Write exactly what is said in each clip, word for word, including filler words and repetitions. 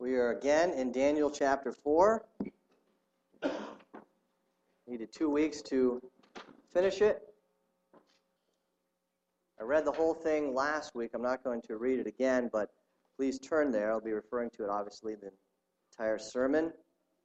We are again in Daniel chapter four. Needed two weeks to finish it. I read the whole thing last week. I'm not going to read it again, but please turn there. I'll be referring to it, obviously, the entire sermon. A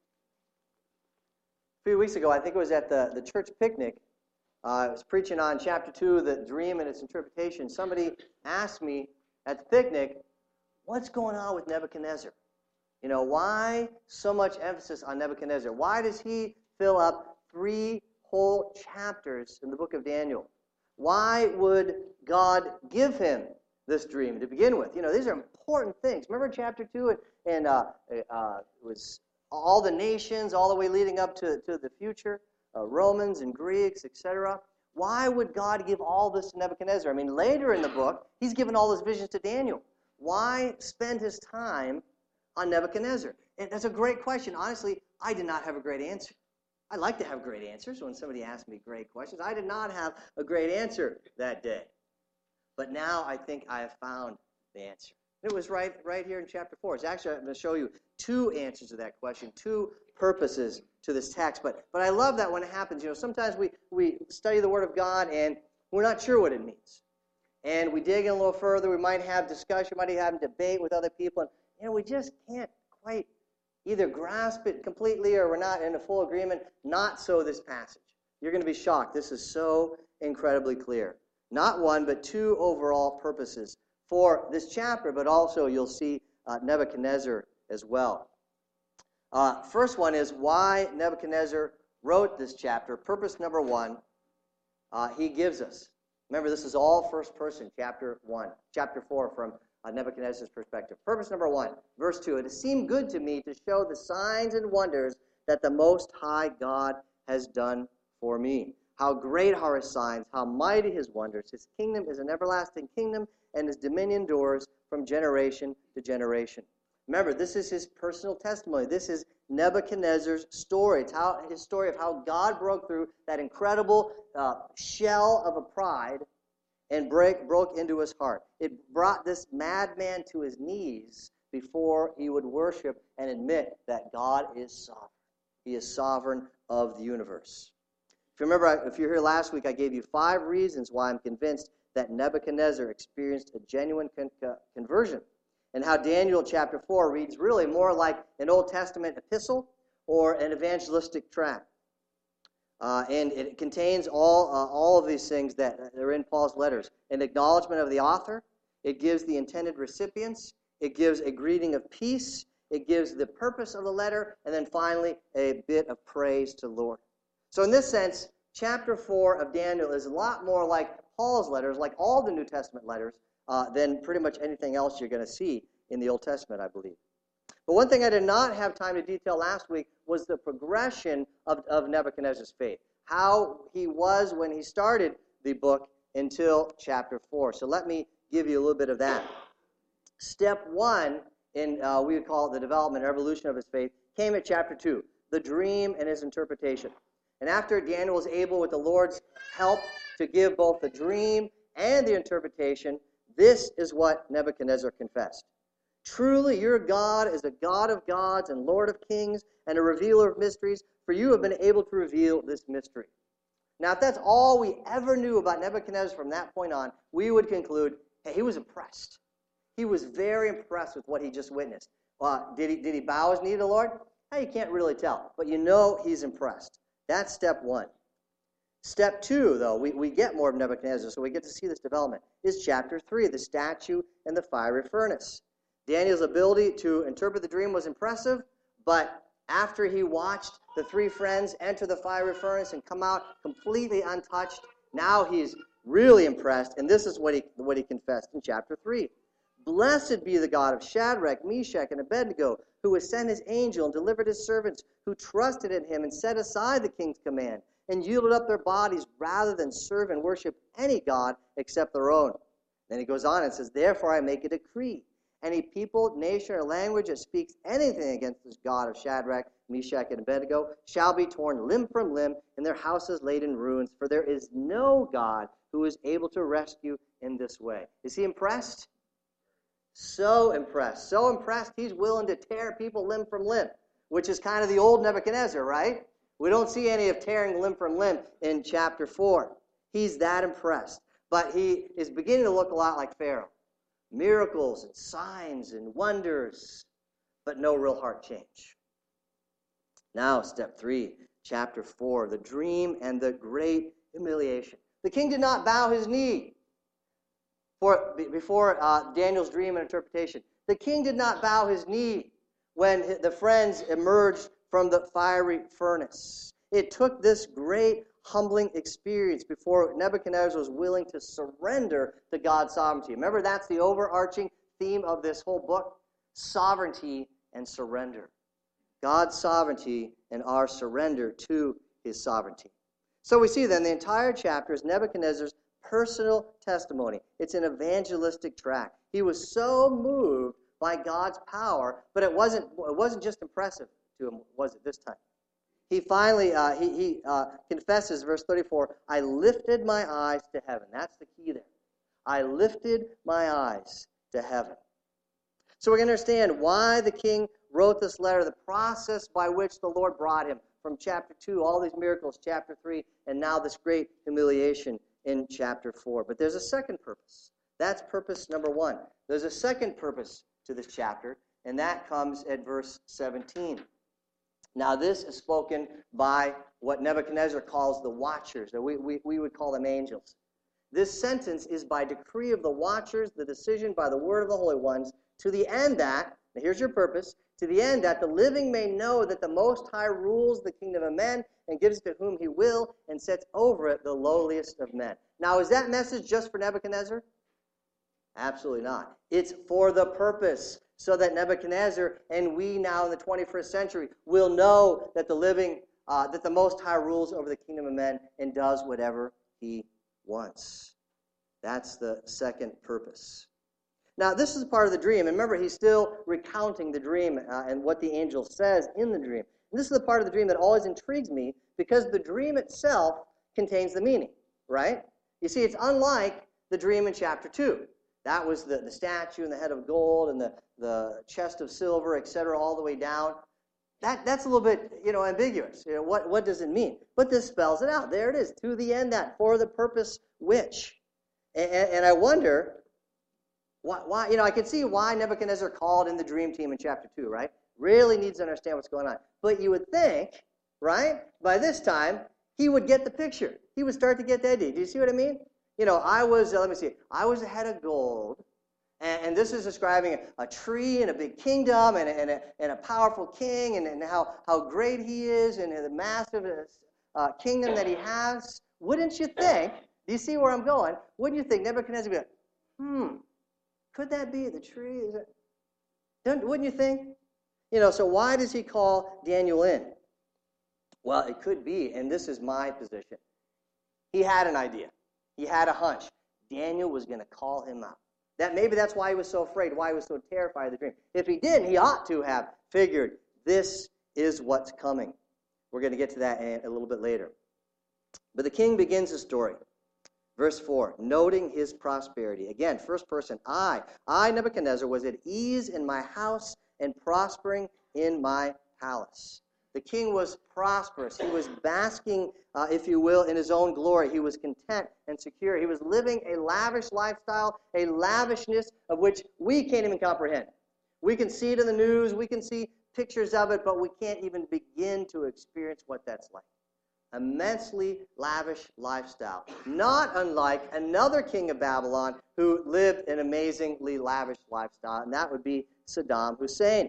few weeks ago, I think it was at the, the church picnic, uh, I was preaching on chapter two, the dream and its interpretation. Somebody asked me at the picnic, what's going on with Nebuchadnezzar? You know, why so much emphasis on Nebuchadnezzar? Why does he fill up three whole chapters in the book of Daniel? Why would God give him this dream to begin with? You know, these are important things. Remember chapter two, and, and uh, uh, it was all the nations, all the way leading up to, to the future, uh, Romans and Greeks, et cetera. Why would God give all this to Nebuchadnezzar? I mean, later in the book, he's given all his visions to Daniel. Why spend his time on Nebuchadnezzar? And that's a great question. Honestly, I did not have a great answer. I like to have great answers when somebody asks me great questions. I did not have a great answer that day. But now I think I have found the answer. It was right, right here in chapter four. It's actually, I'm going to show you two answers to that question, two purposes to this text. But but I love that when it happens. You know, sometimes we, we study the Word of God and we're not sure what it means. And we dig in a little further. We might have discussion, might have debate with other people. And, you know, we just can't quite either grasp it completely or we're not in a full agreement. Not so this passage. You're going to be shocked. This is so incredibly clear. Not one, but two overall purposes for this chapter, but also you'll see uh, Nebuchadnezzar as well. Uh, first one is why Nebuchadnezzar wrote this chapter. Purpose number one, uh, he gives us. Remember, this is all first person, chapter one, chapter four from uh, Nebuchadnezzar's perspective. Purpose number one, verse two, it has seemed good to me to show the signs and wonders that the Most High God has done for me. How great are his signs, how mighty his wonders. His kingdom is an everlasting kingdom, and his dominion endures from generation to generation. Remember, this is his personal testimony. This is Nebuchadnezzar's story. It's how, his story of how God broke through that incredible uh, shell of a pride and break, broke into his heart. It brought this madman to his knees before he would worship and admit that God is sovereign. He is sovereign of the universe. If you remember, if you were here last week, I gave you five reasons why I'm convinced that Nebuchadnezzar experienced a genuine con- conversion, and how Daniel chapter four reads really more like an Old Testament epistle or an evangelistic tract. Uh, and it contains all uh, all of these things that are in Paul's letters. An acknowledgement of the author. It gives the intended recipients. It gives a greeting of peace. It gives the purpose of the letter. And then finally, a bit of praise to the Lord. So in this sense, chapter four of Daniel is a lot more like Paul's letters, like all the New Testament letters, uh, than pretty much anything else you're going to see in the Old Testament, I believe. But one thing I did not have time to detail last week was the progression of, of Nebuchadnezzar's faith, how he was when he started the book until chapter four. So let me give you a little bit of that. Step one in, uh, we would call it the development, evolution of his faith, came at chapter two, the dream and his interpretation. And after Daniel was able, with the Lord's help, to give both the dream and the interpretation, this is what Nebuchadnezzar confessed. Truly, your God is a God of gods and Lord of kings and a revealer of mysteries, for you have been able to reveal this mystery. Now, if that's all we ever knew about Nebuchadnezzar from that point on, we would conclude, hey, he was impressed. He was very impressed with what he just witnessed. Uh, did he, did he bow his knee to the Lord? Hey, you can't really tell, but you know he's impressed. That's step one. Step two, though, we, we get more of Nebuchadnezzar, so we get to see this development, is chapter three, the statue and the fiery furnace. Daniel's ability to interpret the dream was impressive, but after he watched the three friends enter the fiery furnace and come out completely untouched, now he's really impressed, and this is what he, what he confessed in chapter three. Blessed be the God of Shadrach, Meshach, and Abednego, who has sent his angel and delivered his servants who trusted in him and set aside the king's command and yielded up their bodies rather than serve and worship any god except their own. Then he goes on and says, therefore I make a decree. Any people, nation, or language that speaks anything against this God of Shadrach, Meshach, and Abednego shall be torn limb from limb and their houses laid in ruins, for there is no God who is able to rescue in this way. Is he impressed? So impressed. So impressed, he's willing to tear people limb from limb, which is kind of the old Nebuchadnezzar, right? We don't see any of tearing limb from limb in chapter four. He's that impressed. But he is beginning to look a lot like Pharaoh. Miracles and signs and wonders, but no real heart change. Now, step three, chapter four, the dream and the great humiliation. The king did not bow his knee for, before uh, Daniel's dream and interpretation. The king did not bow his knee when the friends emerged from the fiery furnace. It took this great humbling experience before Nebuchadnezzar was willing to surrender to God's sovereignty. Remember, that's the overarching theme of this whole book, sovereignty and surrender. God's sovereignty and our surrender to his sovereignty. So we see then the entire chapter is Nebuchadnezzar's personal testimony. It's an evangelistic track. He was so moved by God's power, but it wasn't, it wasn't just impressive to him, was it, this time? He finally, uh, he, he uh, confesses, verse thirty-four, I lifted my eyes to heaven. That's the key there. I lifted my eyes to heaven. So we're going to understand why the king wrote this letter, the process by which the Lord brought him from chapter two, all these miracles, chapter three, and now this great humiliation in chapter four. But there's a second purpose. That's purpose number one. There's a second purpose to this chapter, and that comes at verse seventeen. Now, this is spoken by what Nebuchadnezzar calls the watchers, or we, we, we would call them angels. This sentence is by decree of the watchers, the decision by the word of the holy ones, to the end that, now here's your purpose, to the end that the living may know that the Most High rules the kingdom of men and gives it to whom he will and sets over it the lowliest of men. Now, is that message just for Nebuchadnezzar? Absolutely not. It's for the purpose so that Nebuchadnezzar and we now in the twenty-first century will know that the living, uh, that the Most High rules over the kingdom of men and does whatever he wants. That's the second purpose. Now, this is part of the dream. And remember, he's still recounting the dream uh, and what the angel says in the dream. And this is the part of the dream that always intrigues me because the dream itself contains the meaning, right? You see, it's unlike the dream in chapter two. That was the, the statue and the head of gold and the, the chest of silver, et cetera, all the way down. That, that's a little bit, you know, ambiguous. You know, what, what does it mean? But this spells it out. There it is, to the end that, for the purpose which. And, and I wonder, why, why, you know, I can see why Nebuchadnezzar called in the dream team in chapter two, right? Really needs to understand what's going on. But you would think, right, by this time, he would get the picture. He would start to get the idea. Do you see what I mean? You know, I was, uh, let me see, I was a head of gold, and, and this is describing a, a tree and a big kingdom and, and, a, and a powerful king and, and how, how great he is and the massive uh, kingdom that he has. Wouldn't you think, do you see where I'm going? Wouldn't you think Nebuchadnezzar would be like, hmm, could that be the tree? Is it? Don't, wouldn't you think? You know, so why does he call Daniel in? Well, it could be, and this is my position. He had an idea. He had a hunch. Daniel was going to call him out. That maybe that's why he was so afraid, why he was so terrified of the dream. If he didn't, he ought to have figured this is what's coming. We're going to get to that a little bit later. But the king begins his story. Verse four, noting his prosperity. Again, first person, I, I, Nebuchadnezzar, was at ease in my house and prospering in my palace. The king was prosperous. He was basking, uh, if you will, in his own glory. He was content and secure. He was living a lavish lifestyle, a lavishness of which we can't even comprehend. We can see it in the news. We can see pictures of it, but we can't even begin to experience what that's like. Immensely lavish lifestyle. Not unlike another king of Babylon who lived an amazingly lavish lifestyle, and that would be Saddam Hussein.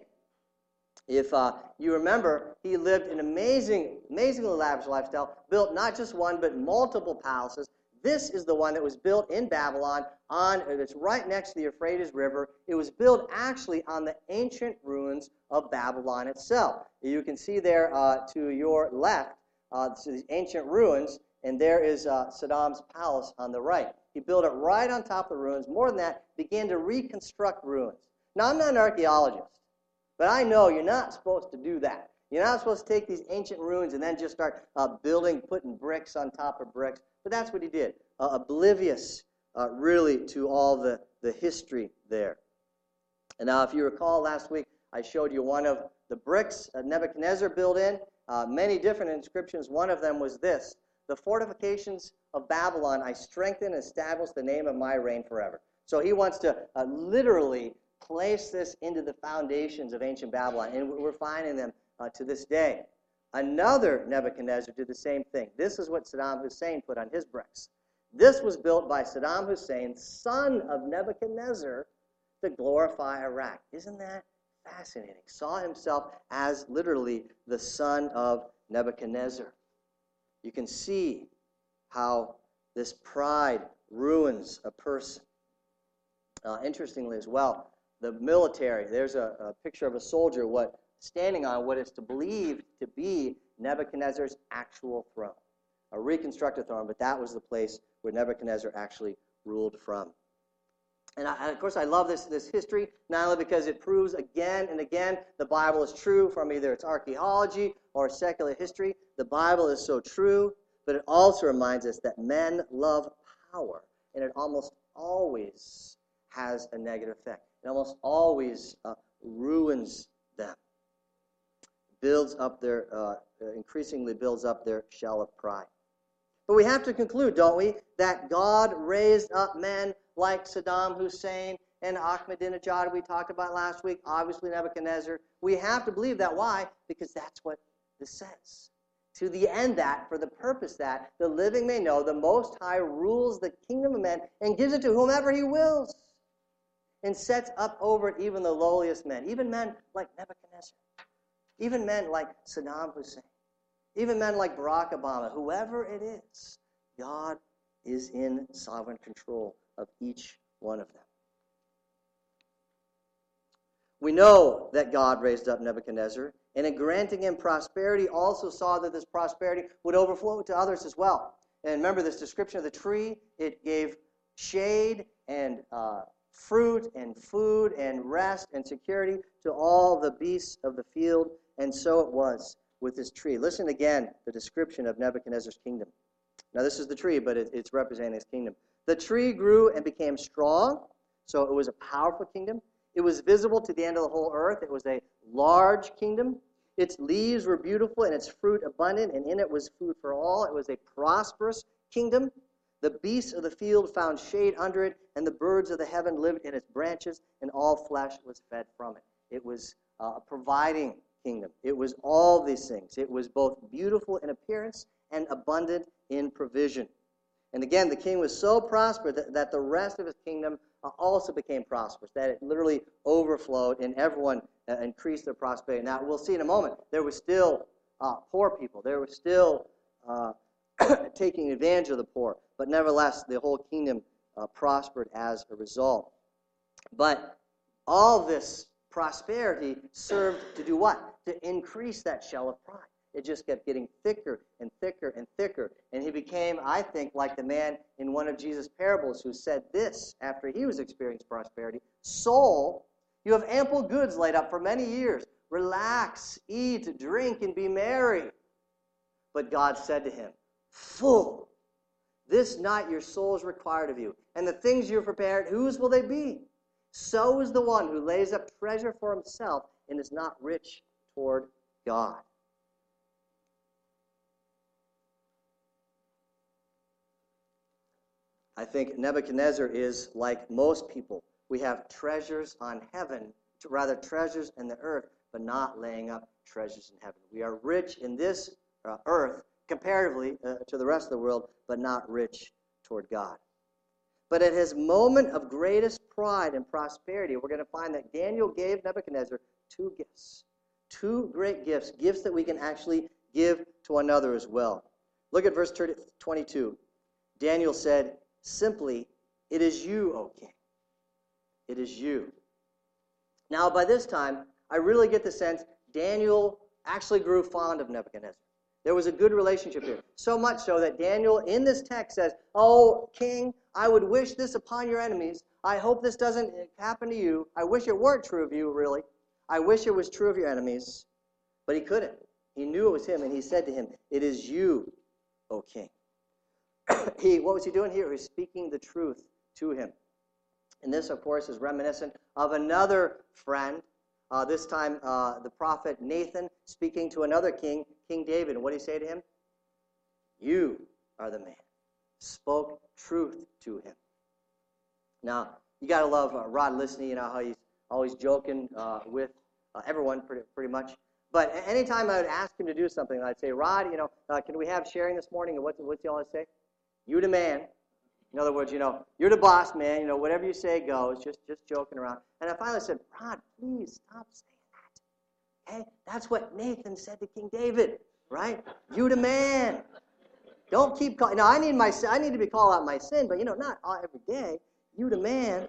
If uh, you remember, he lived an amazing, amazingly lavish lifestyle, built not just one, but multiple palaces. This is the one that was built in Babylon. On it's right next to the Euphrates River. It was built actually on the ancient ruins of Babylon itself. You can see there uh, to your left, uh, so these ancient ruins, and there is uh, Saddam's palace on the right. He built it right on top of the ruins. More than that, began to reconstruct ruins. Now, I'm not an archaeologist. But I know you're not supposed to do that. You're not supposed to take these ancient ruins and then just start uh, building, putting bricks on top of bricks. But that's what he did, uh, oblivious uh, really to all the, the history there. And now, if you recall last week, I showed you one of the bricks that Nebuchadnezzar built in. Uh, many different inscriptions. One of them was this: "The fortifications of Babylon I strengthen and establish the name of my reign forever." So he wants to uh, literally place this into the foundations of ancient Babylon, and we're finding them uh, to this day. Another Nebuchadnezzar did the same thing. This is what Saddam Hussein put on his bricks. This was built by Saddam Hussein, son of Nebuchadnezzar, to glorify Iraq. Isn't that fascinating? Saw himself as literally the son of Nebuchadnezzar. You can see how this pride ruins a person. Uh, interestingly as well, the military, there's a, a picture of a soldier what standing on what is to believed to be Nebuchadnezzar's actual throne. A reconstructed throne, but that was the place where Nebuchadnezzar actually ruled from. And, I, and of course, I love this, this history, not only because it proves again and again the Bible is true from either its archaeology or secular history. The Bible is so true, but it also reminds us that men love power, and it almost always has a negative effect. It almost always uh, ruins them. Builds up their, uh, increasingly builds up their shell of pride. But we have to conclude, don't we, that God raised up men like Saddam Hussein and Ahmadinejad we talked about last week, obviously Nebuchadnezzar. We have to believe that. Why? Because that's what this says. To the end that, for the purpose that, the living may know the Most High rules the kingdom of men and gives it to whomever he wills, and sets up over it even the lowliest men, even men like Nebuchadnezzar, even men like Saddam Hussein, even men like Barack Obama, whoever it is. God is in sovereign control of each one of them. We know that God raised up Nebuchadnezzar, and in granting him prosperity, also saw that this prosperity would overflow to others as well. And remember this description of the tree, it gave shade and uh, fruit and food and rest and security to all the beasts of the field, and so it was with this tree. Listen again, the description of Nebuchadnezzar's kingdom. Now this is the tree, but it, it's representing his kingdom. The tree grew and became strong, so it was a powerful kingdom. It was visible to the end of the whole earth. It was a large kingdom. Its leaves were beautiful and its fruit abundant, and in it was food for all. It was a prosperous kingdom. The beasts of the field found shade under it, and the birds of the heaven lived in its branches, and all flesh was fed from it. It was uh, a providing kingdom. It was all these things. It was both beautiful in appearance and abundant in provision. And again, the king was so prosperous that, that the rest of his kingdom uh, also became prosperous, that it literally overflowed and everyone uh, increased their prosperity. Now, we'll see in a moment, there were still uh, poor people. There were still uh, taking advantage of the poor. But nevertheless, the whole kingdom uh, prospered as a result. But all this prosperity served to do what? To increase that shell of pride. It just kept getting thicker and thicker and thicker. And he became, I think, like the man in one of Jesus' parables who said this after he was experiencing prosperity: "Soul, you have ample goods laid up for many years. Relax, eat, drink, and be merry." But God said to him, "Fool, this night your soul is required of you. And the things you have prepared, whose will they be? So is the one who lays up treasure for himself and is not rich toward God." I think Nebuchadnezzar is like most people. We have treasures on heaven, rather treasures in the earth, but not laying up treasures in heaven. We are rich in this uh, earth, comparatively uh, to the rest of the world, but not rich toward God. But at his moment of greatest pride and prosperity, we're going to find that Daniel gave Nebuchadnezzar two gifts. Two great gifts, gifts that we can actually give to another as well. Look at verse twenty-two. Daniel said, simply, "It is you, O king. It is you." Now, by this time, I really get the sense Daniel actually grew fond of Nebuchadnezzar. There was a good relationship here. So much so that Daniel, in this text, says, "Oh, king, I would wish this upon your enemies. I hope this doesn't happen to you. I wish it weren't true of you, really. I wish it was true of your enemies." But he couldn't. He knew it was him, and he said to him, "It is you, O king." He, what was he doing here? He was speaking the truth to him. And this, of course, is reminiscent of another friend, uh, this time uh, the prophet Nathan speaking to another king, King David. And what did he say to him? You are the man. Spoke truth to him. Now, you got to love uh, Rod Lisley, you know how he's always joking uh, with uh, everyone pretty, pretty much. But anytime I would ask him to do something, I'd say, Rod, you know, uh, can we have sharing this morning? And what's, what's he always say? You the man. In other words, you know, you're the boss, man. You know, whatever you say goes. Just, just joking around. And I finally said, Rod, please stop saying that. Okay? That's what Nathan said to King David, right? You the man. Don't keep calling. Now, I need my, I need to be called out my sin, but, you know, not all, every day. You the man.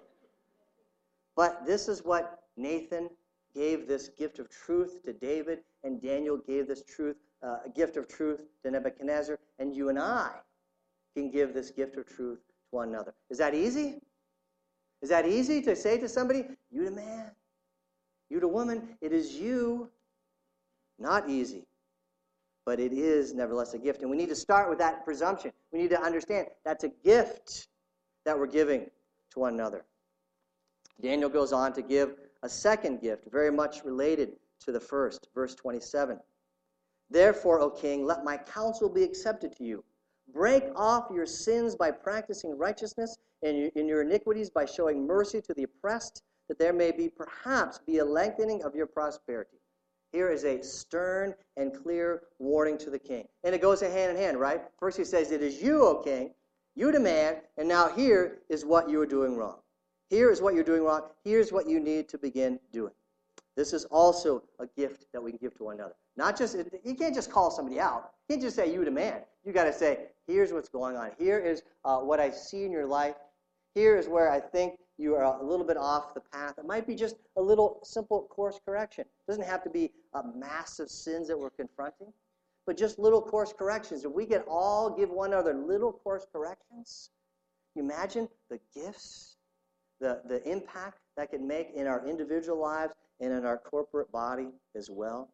But this is what Nathan gave this gift of truth to David, and Daniel gave this truth, uh, a gift of truth to Nebuchadnezzar, and you and I can give this gift of truth to one another. Is that easy? Is that easy to say to somebody, you the man, you the woman? It is you. Not easy, but it is nevertheless a gift. And we need to start with that presumption. We need to understand that's a gift that we're giving to one another. Daniel goes on to give a second gift, very much related to the first, verse twenty-seven. Therefore, O king, let my counsel be accepted to you. Break off your sins by practicing righteousness, and in your iniquities by showing mercy to the oppressed, that there may be perhaps be a lengthening of your prosperity. Here is a stern and clear warning to the king. And it goes hand in hand, right? First he says, it is you, O king, you the man, and now here is what you are doing wrong. Here is what you're doing wrong. Here's what you need to begin doing. This is also a gift that we can give to one another. Not just, you can't just call somebody out. You can't just say, you the man. You got to say, here's what's going on. Here is uh, what I see in your life. Here is where I think you are a little bit off the path. It might be just a little simple course correction. It doesn't have to be a massive sins that we're confronting, but just little course corrections. If we could all give one another little course corrections, you imagine the gifts, the, the impact that can make in our individual lives and in our corporate body as well.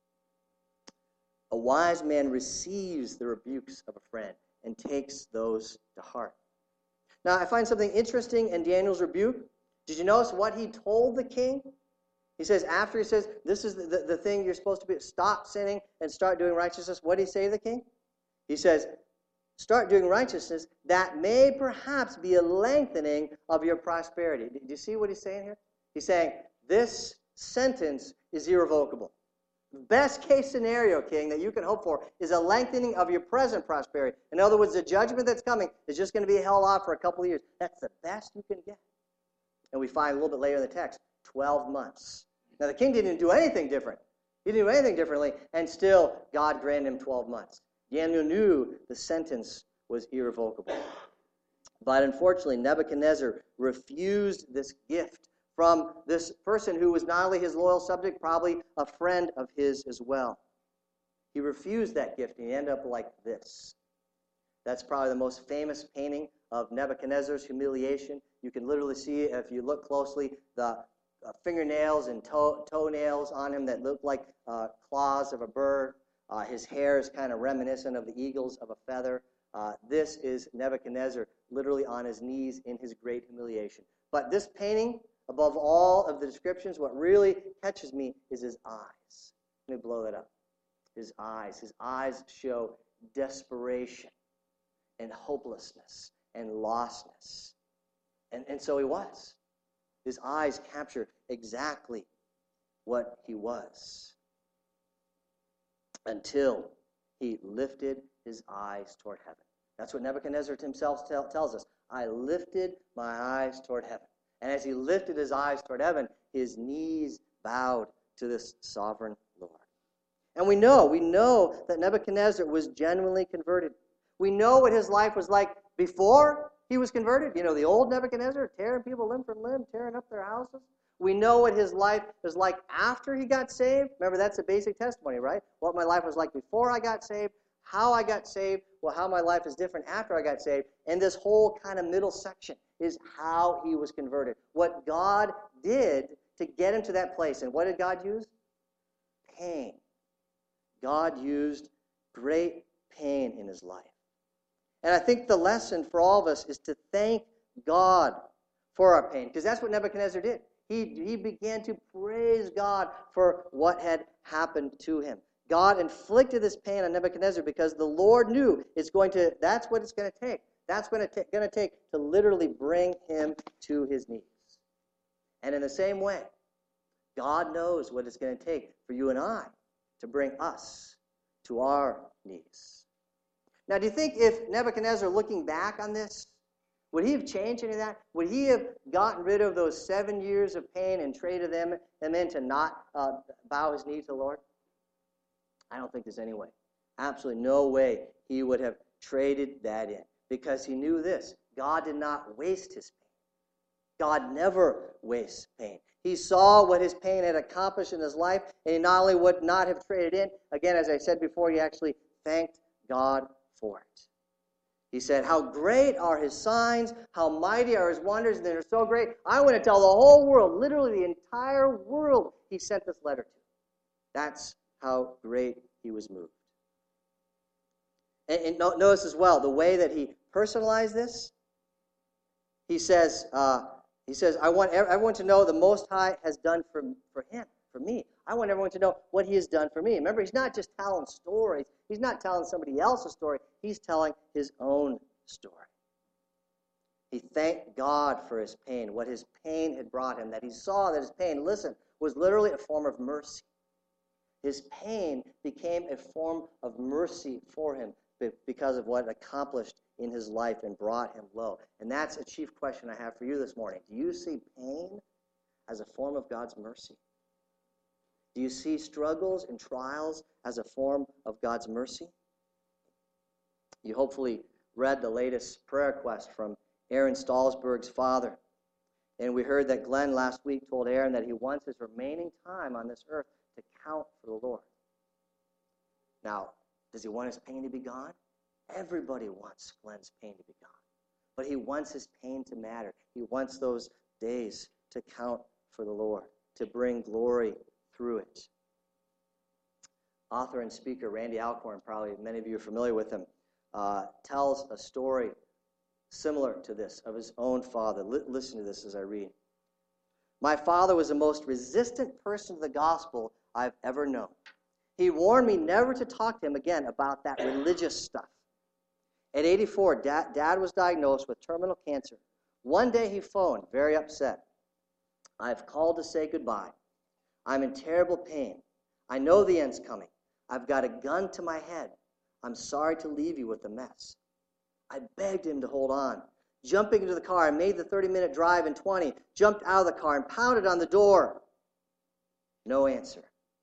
A wise man receives the rebukes of a friend and takes those to heart. Now, I find something interesting in Daniel's rebuke. Did you notice what he told the king? He says, after he says, this is the, the, the thing you're supposed to be, stop sinning and start doing righteousness. What did he say to the king? He says, start doing righteousness, that may perhaps be a lengthening of your prosperity. Do you see what he's saying here? He's saying, this sentence is irrevocable. Best case scenario, king, that you can hope for is a lengthening of your present prosperity. In other words, the judgment that's coming is just going to be held off for a couple of years. That's the best you can get. And we find a little bit later in the text, twelve months. Now, the king didn't do anything different. He didn't do anything differently, and still God granted him twelve months. Daniel knew the sentence was irrevocable. But unfortunately, Nebuchadnezzar refused this gift from this person who was not only his loyal subject, probably a friend of his as well. He refused that gift, and he ended up like this. That's probably the most famous painting of Nebuchadnezzar's humiliation. You can literally see, if you look closely, the uh, fingernails and toe, toenails on him that look like uh, claws of a bird. Uh, his hair is kind of reminiscent of the eagles of a feather. Uh, this is Nebuchadnezzar literally on his knees in his great humiliation. But this painting, above all of the descriptions, what really catches me is his eyes. Let me blow that up. His eyes. His eyes show desperation and hopelessness and lostness. And, and so he was. His eyes capture exactly what he was. Until he lifted his eyes toward heaven. That's what Nebuchadnezzar himself tell, tells us. I lifted my eyes toward heaven. And as he lifted his eyes toward heaven, his knees bowed to this sovereign Lord. And we know, we know that Nebuchadnezzar was genuinely converted. We know what his life was like before he was converted. You know, the old Nebuchadnezzar, tearing people limb from limb, tearing up their houses. We know what his life was like after he got saved. Remember, that's a basic testimony, right? What my life was like before I got saved, how I got saved, well, how my life is different after I got saved. And this whole kind of middle section is how he was converted. What God did to get him to that place. And what did God use? Pain. God used great pain in his life. And I think the lesson for all of us is to thank God for our pain, because that's what Nebuchadnezzar did. He, he began to praise God for what had happened to him. God inflicted this pain on Nebuchadnezzar because the Lord knew it's going to, that's what it's going to take. That's going to, going to take to literally bring him to his knees. And in the same way, God knows what it's going to take for you and I to bring us to our knees. Now, do you think if Nebuchadnezzar, looking back on this, would he have changed any of that? Would he have gotten rid of those seven years of pain and traded them, them in to not uh, bow his knee to the Lord? I don't think there's any way. Absolutely no way he would have traded that in, because he knew this: God did not waste his pain. God never wastes pain. He saw what his pain had accomplished in his life, and he not only would not have traded in, again, as I said before, he actually thanked God for it. He said, how great are his signs, how mighty are his wonders, and they're so great. I want to tell the whole world, literally the entire world, he sent this letter to. That's how great he was moved. And, and notice as well, the way that he personalized this, he says, uh, he says, I want everyone to know the Most High has done for, for him, for me. I want everyone to know what he has done for me. Remember, he's not just telling stories. He's not telling somebody else's story. He's telling his own story. He thanked God for his pain, what his pain had brought him, that he saw that his pain, listen, was literally a form of mercy. His pain became a form of mercy for him because of what it accomplished in his life and brought him low. And that's a chief question I have for you this morning. Do you see pain as a form of God's mercy? Do you see struggles and trials as a form of God's mercy? You hopefully read the latest prayer request from Aaron Stallsberg's father. And we heard that Glenn last week told Aaron that he wants his remaining time on this earth to count for the Lord. Now, does he want his pain to be gone? Everybody wants Glenn's pain to be gone. But he wants his pain to matter. He wants those days to count for the Lord, to bring glory through it. Author and speaker Randy Alcorn, probably many of you are familiar with him, uh, tells a story similar to this of his own father. L- listen to this as I read. My father was the most resistant person to the gospel I've ever known. He warned me never to talk to him again about that religious stuff. At eighty-four, Dad, Dad was diagnosed with terminal cancer. One day he phoned, very upset. I've called to say goodbye. I'm in terrible pain. I know the end's coming. I've got a gun to my head. I'm sorry to leave you with a mess. I begged him to hold on. Jumping into the car, I made the thirty-minute drive in twenty, jumped out of the car and pounded on the door. No answer.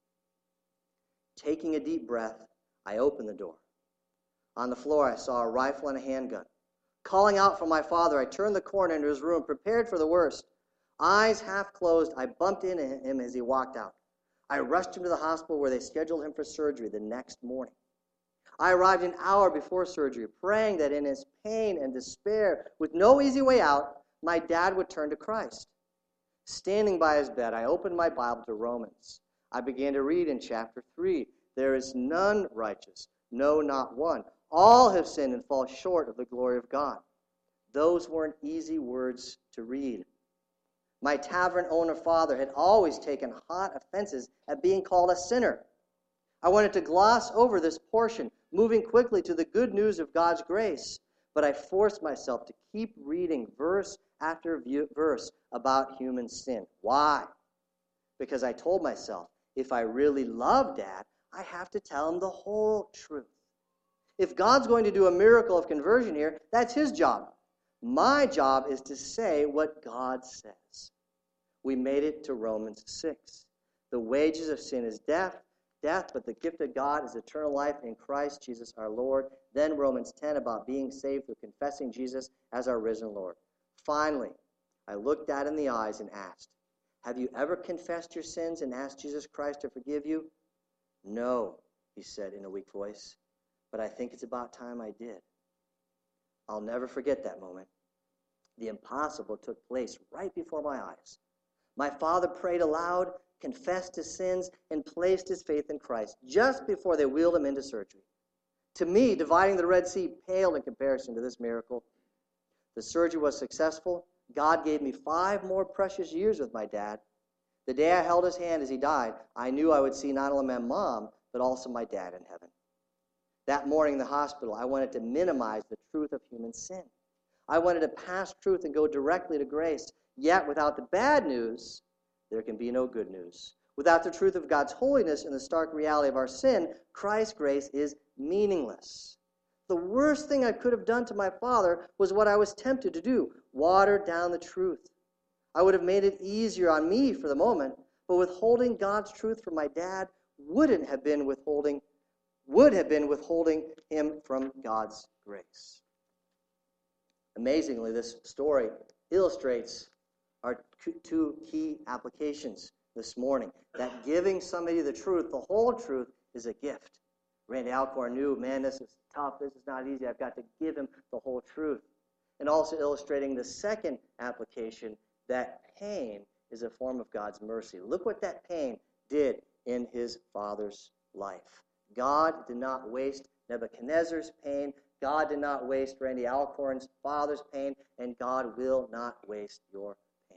Taking a deep breath, I opened the door. On the floor, I saw a rifle and a handgun. Calling out for my father, I turned the corner into his room, prepared for the worst. Eyes half closed, I bumped into him as he walked out. I rushed him to the hospital where they scheduled him for surgery the next morning. I arrived an hour before surgery, praying that in his pain and despair, with no easy way out, my dad would turn to Christ. Standing by his bed, I opened my Bible to Romans. I began to read in chapter three. There is none righteous, no, not one. All have sinned and fall short of the glory of God. Those weren't easy words to read. My tavern owner father had always taken hot offenses at being called a sinner. I wanted to gloss over this portion, moving quickly to the good news of God's grace, but I forced myself to keep reading verse after verse about human sin. Why? Because I told myself, if I really love Dad, I have to tell him the whole truth. If God's going to do a miracle of conversion here, that's his job. My job is to say what God says. We made it to Romans six. The wages of sin is death, death, but the gift of God is eternal life in Christ Jesus our Lord. Then Romans ten about being saved through confessing Jesus as our risen Lord. Finally, I looked Dad in the eyes and asked, have you ever confessed your sins and asked Jesus Christ to forgive you? No, he said in a weak voice, but I think it's about time I did. I'll never forget that moment. The impossible took place right before my eyes. My father prayed aloud, confessed his sins, and placed his faith in Christ just before they wheeled him into surgery. To me, dividing the Red Sea paled in comparison to this miracle. The surgery was successful. God gave me five more precious years with my dad. The day I held his hand as he died, I knew I would see not only my mom, but also my dad in heaven. That morning in the hospital, I wanted to minimize the truth of human sin. I wanted to pass truth and go directly to grace. Yet without the bad news, there can be no good news. Without the truth of God's holiness and the stark reality of our sin, Christ's grace is meaningless. The worst thing I could have done to my father was what I was tempted to do, water down the truth. I would have made it easier on me for the moment, but withholding God's truth from my dad wouldn't have been withholding, would have been withholding him from God's grace. Amazingly, this story illustrates our two key applications this morning. That giving somebody the truth, the whole truth, is a gift. Randy Alcorn knew, man, this is tough. This is not easy. I've got to give him the whole truth. And also illustrating the second application, that pain is a form of God's mercy. Look what that pain did in his father's life. God did not waste Nebuchadnezzar's pain. God did not waste Randy Alcorn's father's pain. And God will not waste your pain.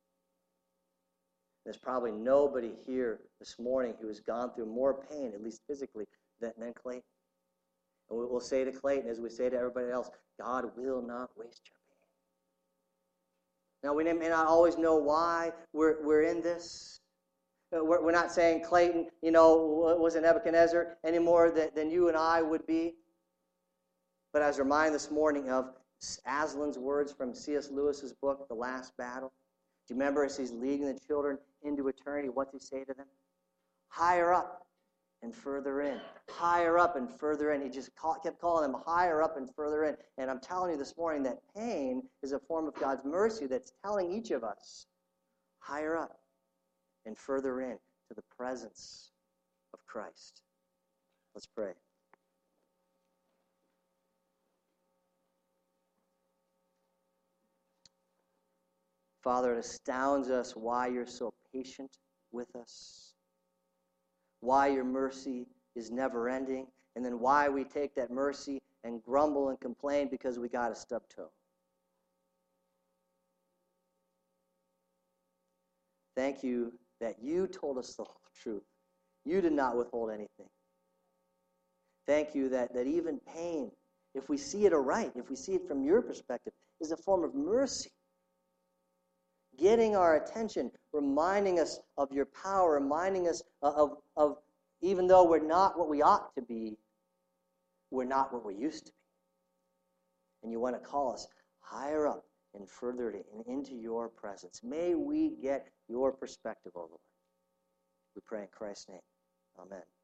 There's probably nobody here this morning who has gone through more pain, at least physically, than, than Clayton. And we will say to Clayton, as we say to everybody else, God will not waste your pain. Now, we may not always know why we're, we're in this. We're, we're not saying Clayton, you know, was a Nebuchadnezzar any more than, than you and I would be. But I was reminded this morning of Aslan's words from C S Lewis's book, The Last Battle. Do you remember as he's leading the children into eternity, what's he say to them? Higher up and further in. Higher up and further in. He just call, kept calling them higher up and further in. And I'm telling you this morning that pain is a form of God's mercy that's telling each of us, higher up and further in to the presence of Christ. Let's pray. Father, it astounds us why you're so patient with us, why your mercy is never ending, and then why we take that mercy and grumble and complain because we got a stubbed toe. Thank you that you told us the whole truth. You did not withhold anything. Thank you that, that even pain, if we see it aright, if we see it from your perspective, is a form of mercy. Getting our attention, reminding us of your power, reminding us of, of even though we're not what we ought to be, we're not what we used to be. And you want to call us higher up and further in, into your presence. May we get your perspective, O Lord. We pray in Christ's name. Amen.